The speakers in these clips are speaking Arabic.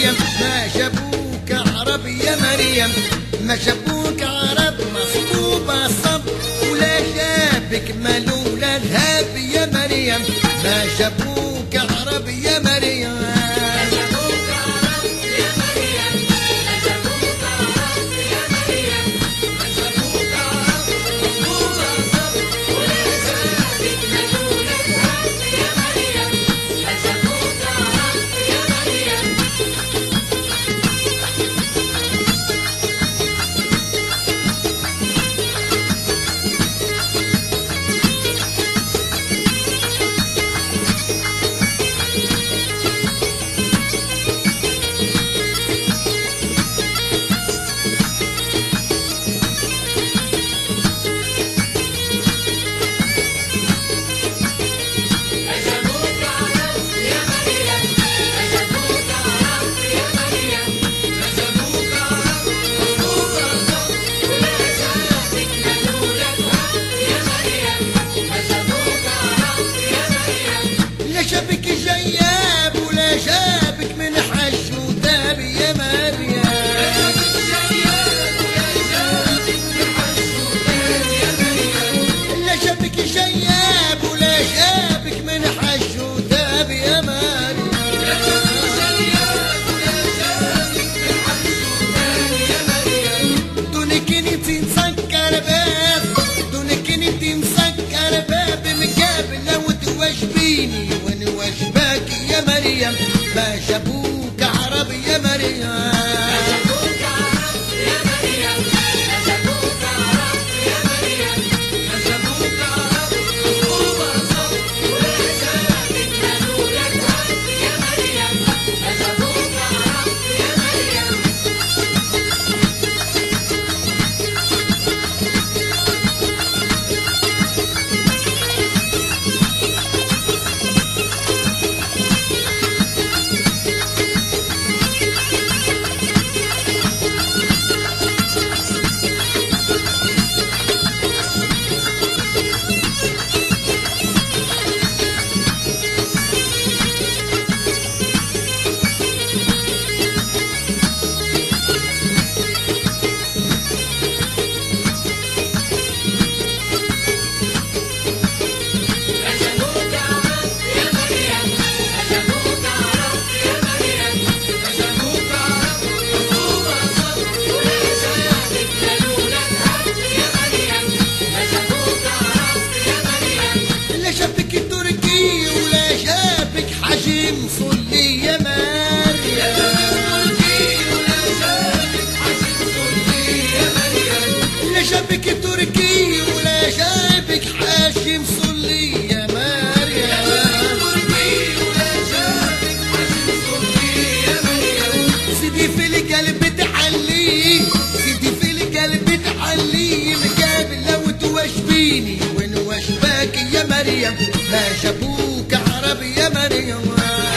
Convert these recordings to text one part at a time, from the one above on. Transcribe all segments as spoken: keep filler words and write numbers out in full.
مريم ما جابوك عرب يا مريم ما جابوك عرب مصبوبة صب ولا جابك ملولة الهاب يا مريم ما جابوك عرب يا مريم شابك جياب ولا جابك من حج وتاب يا مريم لا جابك جياب ولا جابك من حج وتاب يا مريم دونك انت مسكر باب دونك انت مسكر باب مقابل لو توجبيني واشباك يا مريم ما جابوك عرب يا مريم ما جابوك عرب يا مريم ما جابوك عرب يا مريم ما جابوك عرب مصبوبة صب ولا جابك ملولة الهب يا مريم ما جابوك عرب يا مريم صلي يا مريم لا جابك تركي ولا جابك حاشم صلي يا مريم سيدي في القلب تحلي سيدي في القلب تحلي مقابل لو توجبيني وين وجباك يا مريم ما جابوك عرب يا مريم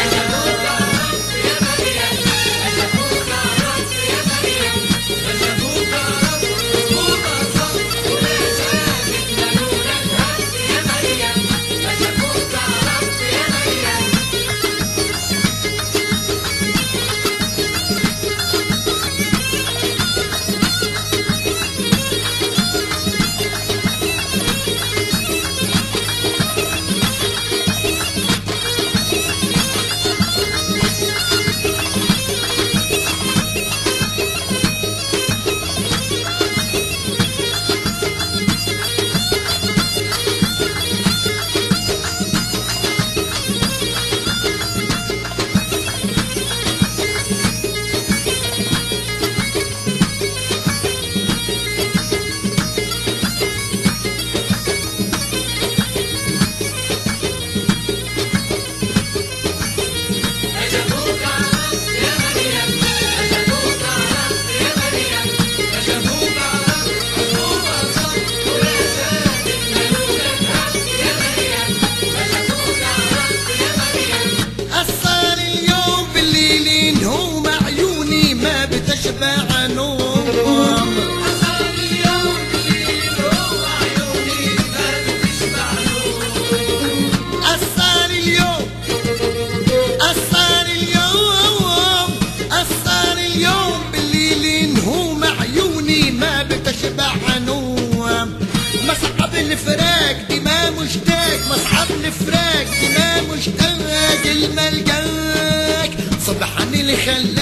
تشبع نوم أصال اليوم اللي هو عيوني ما بتشبع نوم أصال اليوم أصال اليوم اللي خلى